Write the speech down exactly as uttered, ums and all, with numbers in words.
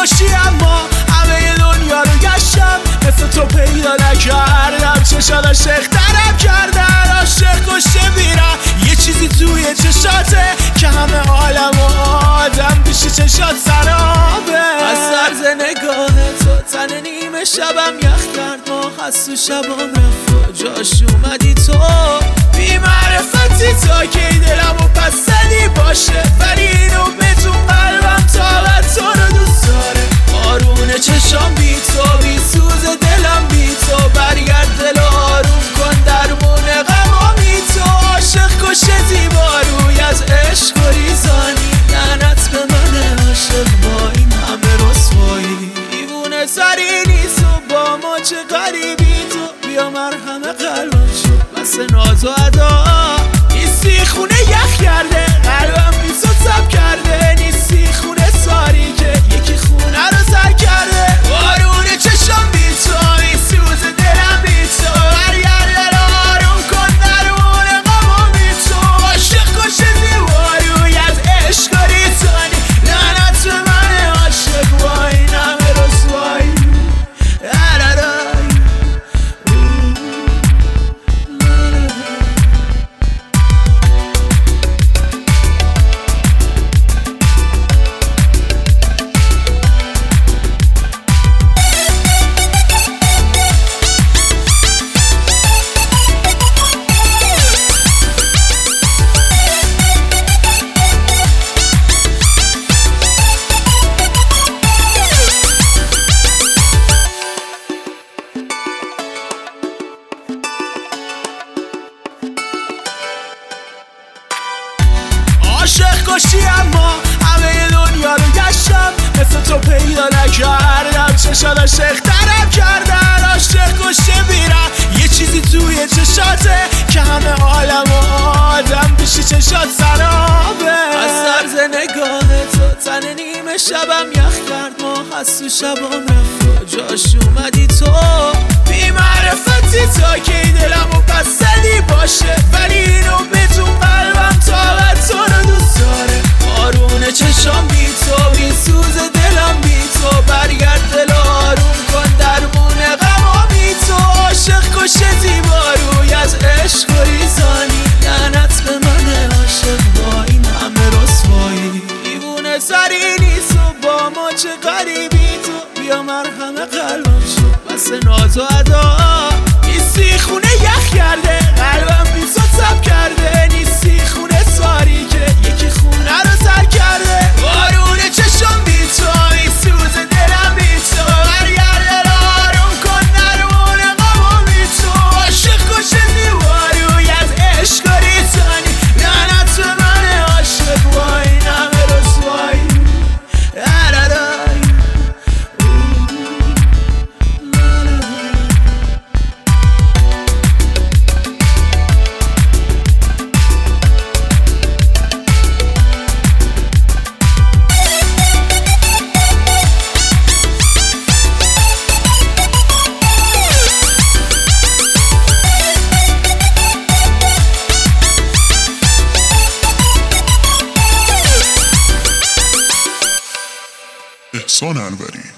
کشتی اما همه دنیا رو گشتم، مثل تو پیدا نکردم. چشات عاشق ترم کردن، عاشق کشته میرم. یه چیزی توی چشاته که همه عالم و آدم پیشی چشات سرابه. از طرز نگاه تو تن نیمه شبم یخ کرد، ما هست و شبام رفت و جاش اومدی تو. بی معرفتی تا که دلمو بستنی باشه، ولی اینو بدون قلبم طاقت تو رو دوست داره. بارون چشام بی تو، بی سوز دلم بی تو. برگرد دل آروم کن درمون غمام بی تو. عاشق کشتی باروی از عشق و ریزانی، لعنت به من عاشق با این همه رسوایی. دیوونه سری نیست و با ما چه غریبی تو. بیا مرهم قلبم شد بس ناز و ادا. نیستی خونه یخ کرده قلبم بی تو تب کرده. نیستی خونه ساری که یکی خونه رو سر کرده. بارون چشم بی تو، بی سوز دلم بی تو. برگرد دل آروم کن درمون غمام بی تو. عاشق کشتی باروی از عشق و ریزانی، لعنت به من عاشق با این همه رسوایی. عاشق کشتی اما همه دنیا رو گشتم، مثل تو پیدا نکردم. چشات عاشق ترم کردن، عاشق کشته میرم. یه چیزی توی چشاته که همه عالم و آدم پیشی چشات سرابه. از طرز نگاه تو تن نیمه شبم یخ کرد، ما هست و شبام رفت و جاش اومدی تو. بی معرفتی تا که دلمو بستنی باشه، ولی اینو بدون قلبم طاقت تو رو دوست داره. بارون چشام بی تو، بی سوز دلم بی تو. برگرد دل آروم کن درمون غمام بی تو. عاشق کشتی باروی از عشق و ریزانی، لعنت به من عاشق با این همه رسوایی. دیوونه سری نیست و با ما چه غریبی تو. بیا مرهم قلبم شد بس ناز و ادا. نیستی خونه یخ کرده قلبم بی تو تب کرده. نیستی خونه ساری که یکی خونه رو سر کرده. بارون چشم بی تو، بی سوز دلم بی تو. برگرد دل آروم کن درمون غمام بی تو. عاشق کشتی باروی از عشق و ریزانی، لعنت به من عاشق با این همه رسوایی. احسان انوری.